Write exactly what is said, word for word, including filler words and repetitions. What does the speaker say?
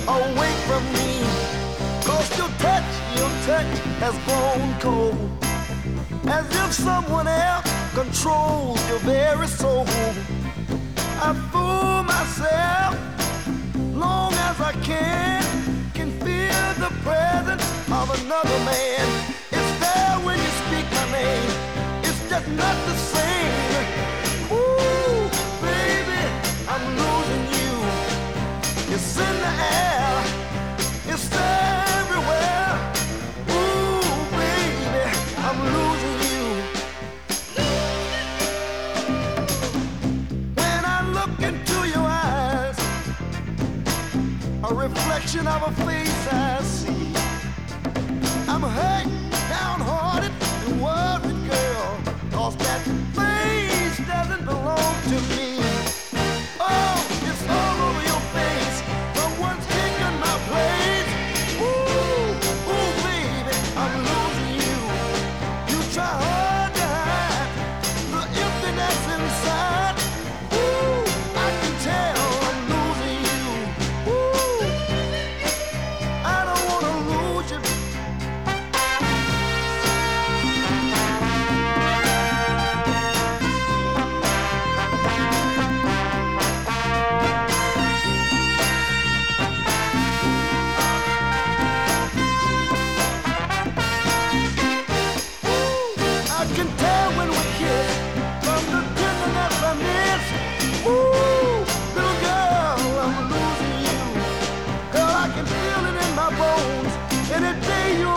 away from me. Cause your touch, your touch has grown cold, as if someone else controls your very soul. I fool myself long as I can, can feel the presence of another man. It's there when you speak my name, it's just not the same. Ooh, baby, I'm losing you. It's in the air, it's everywhere. Ooh, baby, I'm losing you. When I look into your eyes, a reflection of a face I see, I'm hurt, downhearted, and worried, girl, cause that face doesn't belong to me. Oh, it's all over your face, someone's taking my place. Ooh, ooh, baby, I'm losing you. You try hard to hide the emptiness inside. Ooh, I can tell I'm losing you. Ooh, I don't wanna lose you. I can tell when we kiss from the tenderness I miss. Ooh, little girl, I'm losing you. Girl, I can feel it in my bones. Any day you